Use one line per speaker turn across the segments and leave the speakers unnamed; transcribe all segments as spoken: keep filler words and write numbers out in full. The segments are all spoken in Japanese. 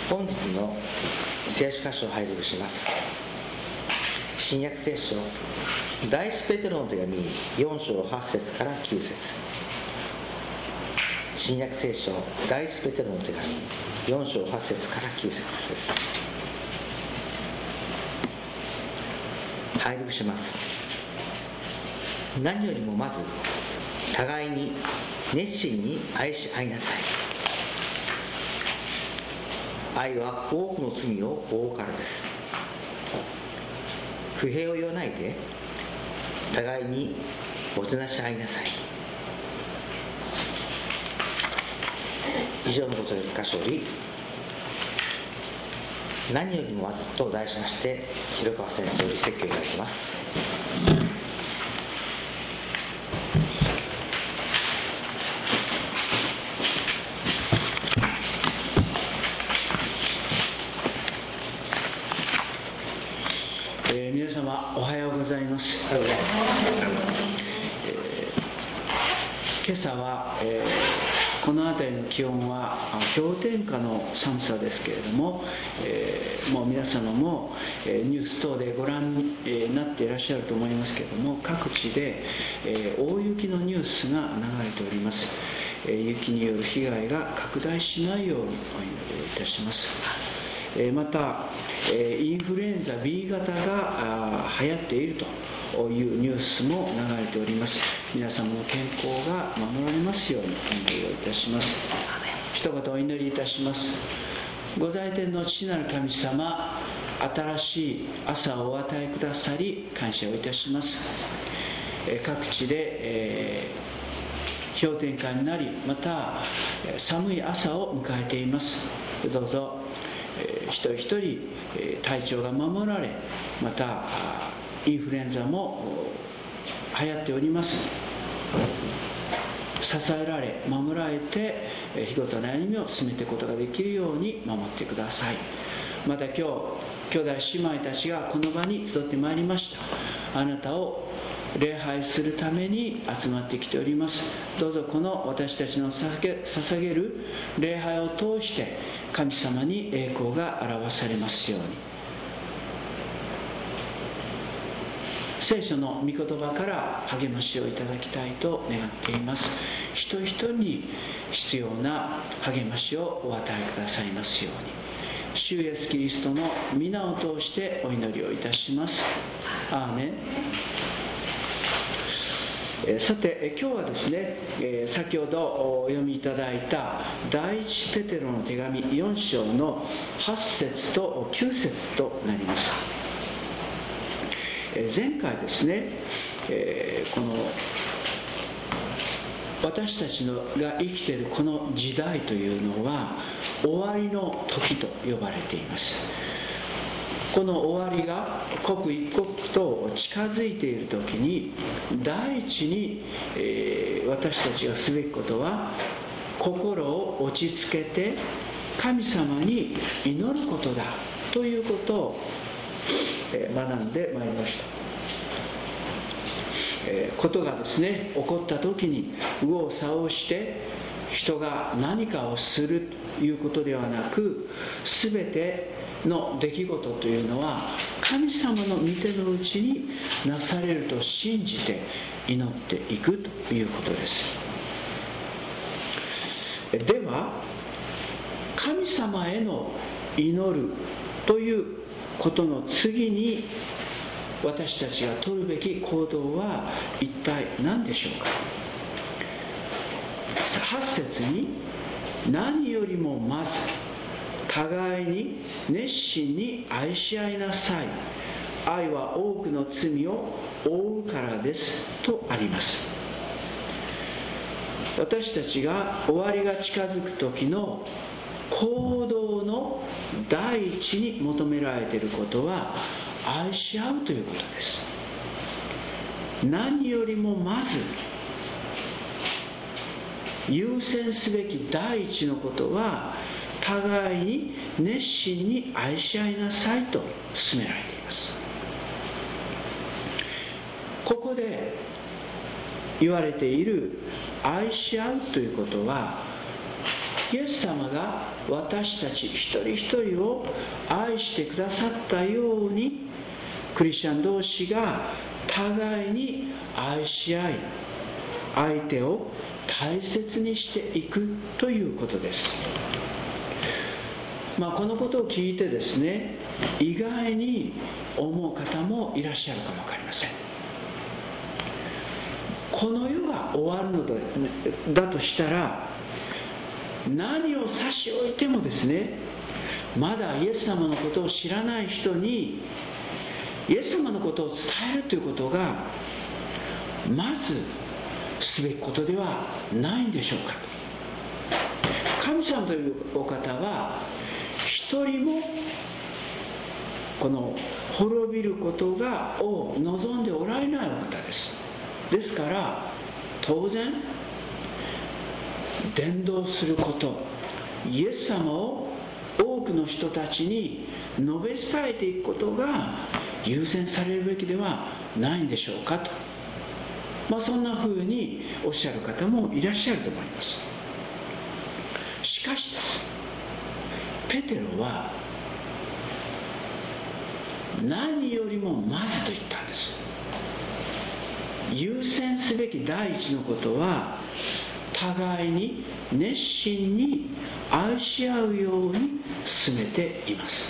本日の聖書箇所を拝読します。新約聖書第一ペテロの手紙よん章はち節からきゅう節。新約聖書第一ペテロの手紙よん章はち節からきゅう節です。拝読します。何よりもまず互いに熱心に愛し合いなさい。愛は多くの罪を負うからです。不平を言わないで互いにもてなし合いなさい。以上のことより箇所より何よりもと題しまして広川先生より説教いただきます。
えー、皆様おはようございます。おはようございます。えー、今朝は、えー、この辺りの気温は氷点下の寒さですけれども、えー、もう皆様も、えー、ニュース等でご覧に、えー、なっていらっしゃると思いますけれども、各地で、えー、大雪のニュースが流れております。えー、雪による被害が拡大しないようにお祈りをいたします。またインフルエンザ ビー 型が流行っているというニュースも流れております。皆様の健康が守られますようにお祈りをいたします。一言お祈りいたします。ご在天の父なる神様、新しい朝をお与えくださり感謝をいたします。各地で、えー、氷点下になり、また寒い朝を迎えています。どうぞ一人一人体調が守られ、またインフルエンザも流行っております。支えられ守られて日ごとの歩みを進めていくことができるように守ってください。また今日兄弟姉妹たちがこの場に集ってまいりました。あなたを礼拝するために集まってきております。どうぞこの私たちの捧げる礼拝を通して神様に栄光が表されますように。聖書の御言葉から励ましをいただきたいと願っています。一人一人に必要な励ましをお与えくださいますように。主イエスキリストの皆を通してお祈りをいたします。アーメン。さて今日はですね、先ほどお読みいただいた第一ペテロの手紙よん章のはち節ときゅう節となります。前回ですね、この私たちのが生きているこの時代というのは終わりの時と呼ばれています。この終わりが刻一刻と近づいている時に、第一に、えー、私たちがすべきことは心を落ち着けて神様に祈ることだということを、えー、学んでまいりました。えー、ことがですね起こった時に右往左往して人が何かをするということではなく、すべての出来事というのは神様の御手のうちになされると信じて祈っていくということです。では神様への祈るということの次に私たちが取るべき行動は一体何でしょうか。はち節に何よりもまず互いに熱心に愛し合いなさい。愛は多くの罪を負うからですとあります。私たちが終わりが近づく時の行動の第一に求められていることは愛し合うということです。何よりもまず優先すべき第一のことは互いに熱心に愛し合いなさいと勧められています。ここで言われている愛し合うということは、 イエス様が私たち一人一人を愛してくださったように、クリスチャン同士が互いに愛し合い、相手を大切にしていくということです。まあ、このことを聞いてですね、意外に思う方もいらっしゃるかもわかりません。この世が終わるのだとしたら、何を差し置いてもですね、まだイエス様のことを知らない人にイエス様のことを伝えるということがまずすべきことではないんでしょうか。神様というお方は一人もこの滅びることがを望んでおられないお方です。ですから当然伝道すること、イエス様を多くの人たちに述べ伝えていくことが優先されるべきではないんでしょうかと、まあ、そんなふうにおっしゃる方もいらっしゃると思います。しかしです、ペテロは何よりもまずと言ったんです。優先すべき第一のことは、互いに熱心に愛し合うように進めています。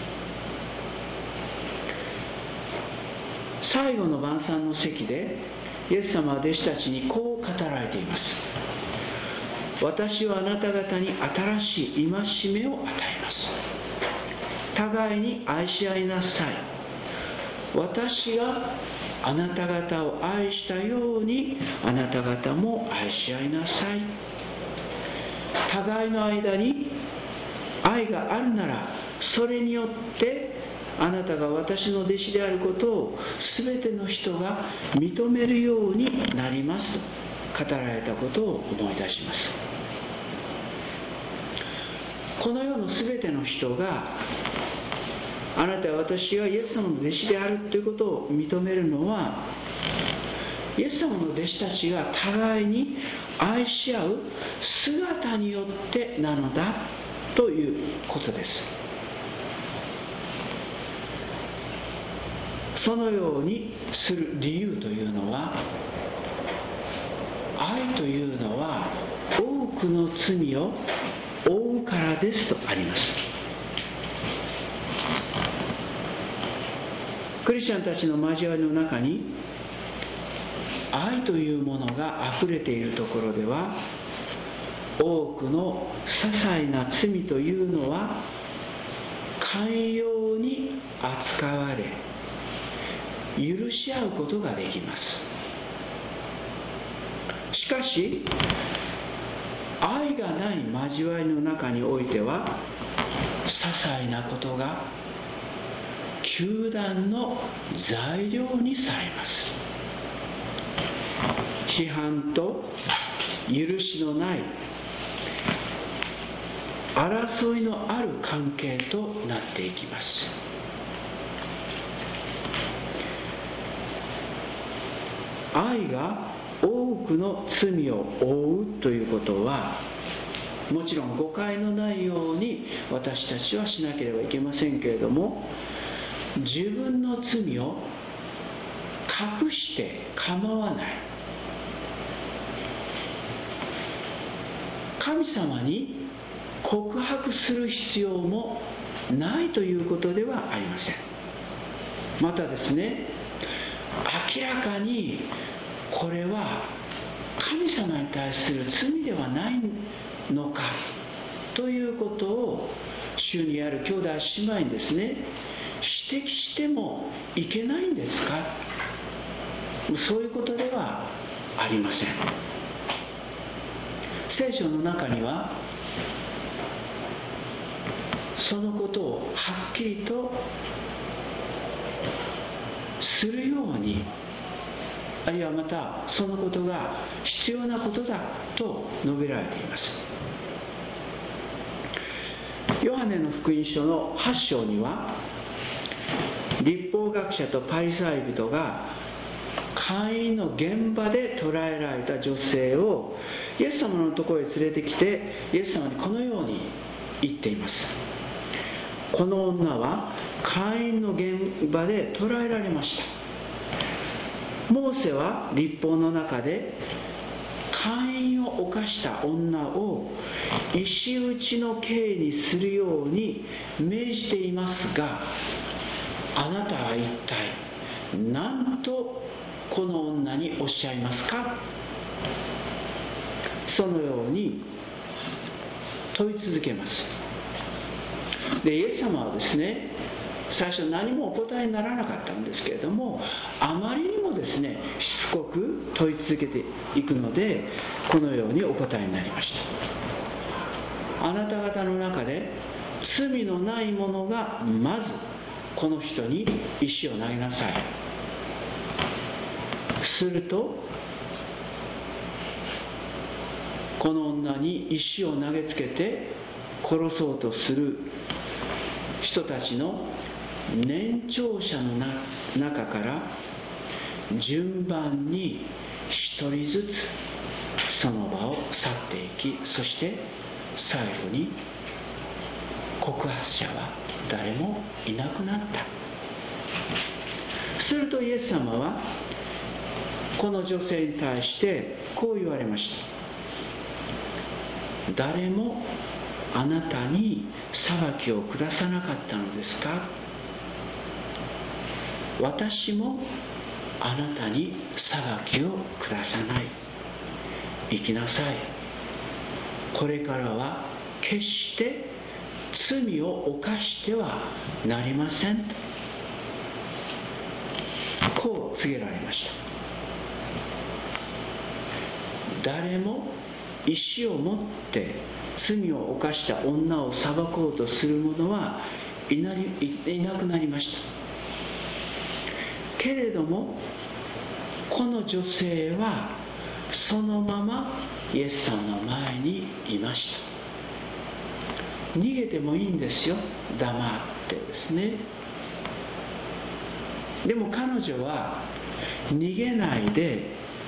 最後の晩餐の席でイエス様は弟子たちにこう語られています。私はあなた方に新しい戒めを与えます。互いに愛し合いなさい。私があなた方を愛したようにあなた方も愛し合いなさい。互いの間に愛があるなら、それによってあなたが私の弟子であることを全ての人が認めるようになりますと語られたことを思い出します。この世の全ての人があなたは私はイエス様の弟子であるということを認めるのは、イエス様の弟子たちが互いに愛し合う姿によってなのだということです。そのようにする理由というのは、愛というのは多くの罪を負うからですとあります。クリスチャンたちの交わりの中に愛というものがあふれているところでは、多くの些細な罪というのは寛容に扱われ許し合うことができます。しかし愛がない交わりの中においては、些細なことが糾弾の材料にされます。批判と許しのない争いのある関係となっていきます。愛が多くの罪を負うということは、もちろん誤解のないように私たちはしなければいけませんけれども、自分の罪を隠して構わない、神様に告白する必要もないということではありません。またですね、明らかにこれは神様に対する罪ではないのかということを主にある兄弟姉妹にですね指摘してもいけないんですか。そういうことではありません。聖書の中にはそのことをはっきりとするように、あるいはまたそのことが必要なことだと述べられています。ヨハネの福音書のはち章には、律法学者とパリサイ人が会員の現場で捕らえられた女性をイエス様のところへ連れてきて、イエス様にこのように言っています。この女は会員の現場で捕らえられました。モーセは律法の中で会員を犯した女を石打ちの刑にするように命じていますが、あなたは一体何とこの女におっしゃいますか。そのように問い続けます。でイエス様はですね、最初何もお答えにならなかったんですけれども、あまりにもですねしつこく問い続けていくので、このようにお答えになりました。あなた方の中で罪のない者がまずこの人に石を投げなさい。するとこの女に石を投げつけて殺そうとする人たちの年長者の中から順番に一人ずつその場を去っていき、そして最後に告発者は誰もいなくなった。するとイエス様はこの女性に対してこう言われました。誰もあなたに裁きを下さなかったのですか。私もあなたに裁きを下さない。行きなさい。これからは決して罪を犯してはなりませんと、こう告げられました。誰も石を持って罪を犯した女を裁こうとする者はいなり、いなくなりました。けれどもこの女性はそのままイエス様の前にいました。逃げてもいいんですよ、黙ってですね。でも彼女は逃げないで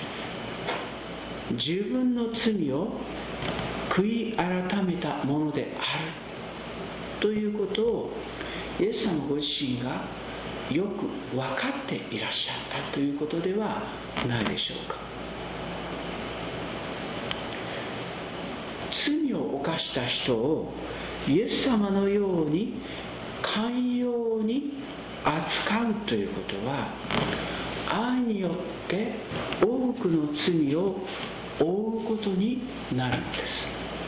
自分の罪を悔い改めたものであるということをイエス様ご自身がよく分かっていらっしゃったということではないでしょうか。罪を犯した人をイエス様のように寛容に扱うということは、愛によって多くの罪を負うことになるのです。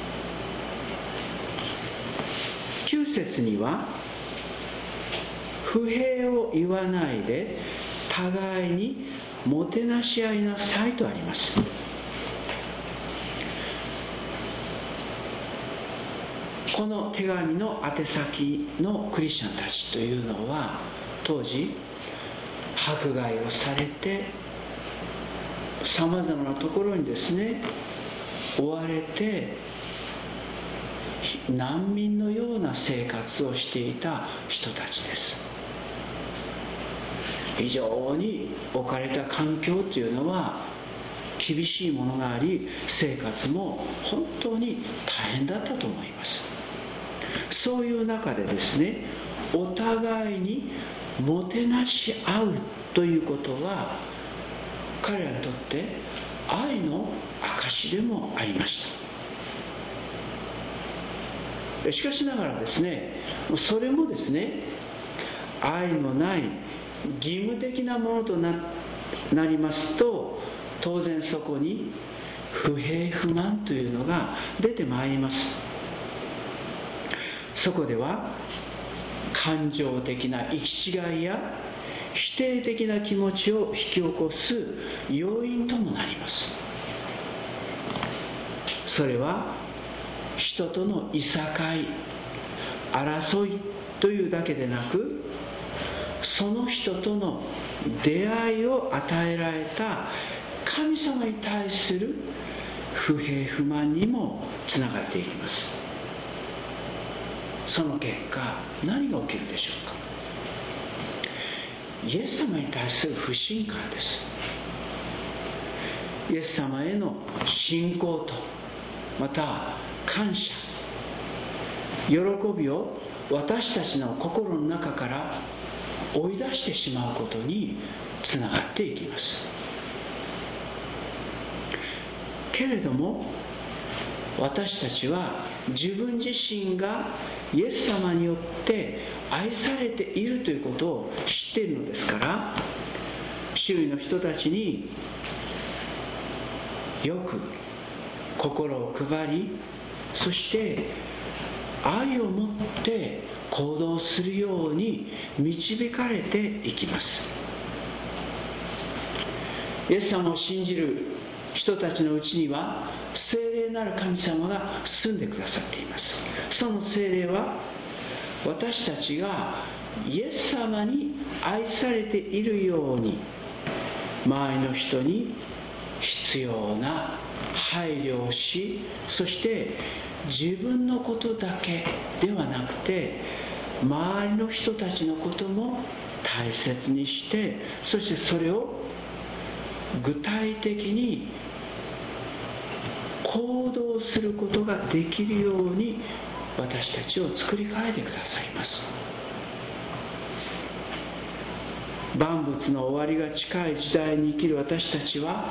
きゅう節には、不平を言わないで互いにもてなし合いなさいとあります。この手紙の宛先のクリスチャンたちというのは、当時迫害をされてさまざまなところにですね追われて難民のような生活をしていた人たちです。非常に置かれた環境というのは厳しいものがあり、生活も本当に大変だったと思います。そういう中でですね、お互いにもてなし合うということは彼らにとって愛の証でもありました。しかしながらですね、それもですね、愛のない義務的なものと な, なりますと、当然そこに不平不満というのが出てまいります。そこでは感情的な行き違いや否定的な気持ちを引き起こす要因ともなります。それは人とのいさかい、争いというだけでなく、その人との出会いを与えられた神様に対する不平不満にもつながっていきます。その結果、何が起きるでしょうか。イエス様に対する不信感です。 イエス様への信仰と、また感謝、喜びを私たちの心の中から追い出してしまうことにつながっていきます。けれども私たちは自分自身がイエス様によって愛されているということを知っているのですから、周囲の人たちによく心を配り、そして愛を持って行動するように導かれていきます。イエス様を信じる人たちのうちには聖霊なる神様が住んでくださっています。その聖霊は私たちがイエス様に愛されているように、周りの人に必要な配慮をし、そして自分のことだけではなくて周りの人たちのことも大切にして、そしてそれを具体的に行動することができるように私たちを作り変えてくださいます。万物の終わりが近い時代に生きる私たちは、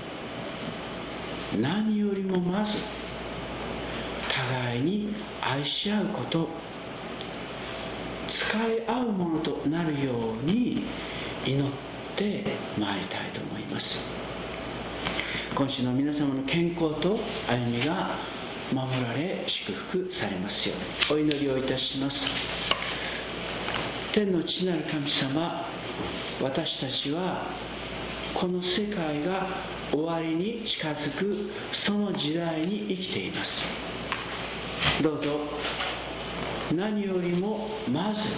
何よりもまず互いに愛し合うこと、使い合うものとなるように祈ってまいりたいと思います。今週の皆様の健康と歩みが守られ祝福されますようにお祈りをいたします。天の父なる神様、私たちはこの世界が終わりに近づくその時代に生きています。どうぞ何よりもまず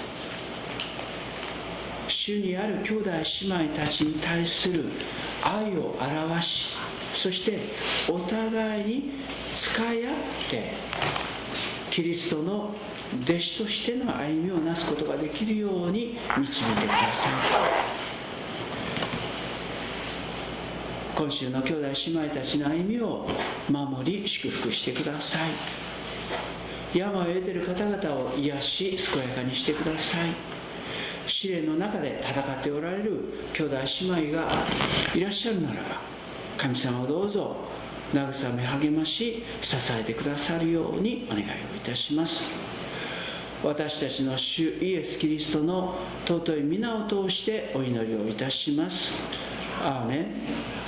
主にある兄弟姉妹たちに対する愛を表し、そしてお互いに使い合ってキリストの弟子としての歩みをなすことができるように導いてください。今週の兄弟姉妹たちの歩みを守り祝福してください。病を得ている方々を癒し健やかにしてください。試練の中で戦っておられる兄弟姉妹がいらっしゃるならば、神様をどうぞ慰め励まし支えてくださるようにお願いをいたします。私たちの主イエス・キリストの尊い皆を通してお祈りをいたします。アーメン。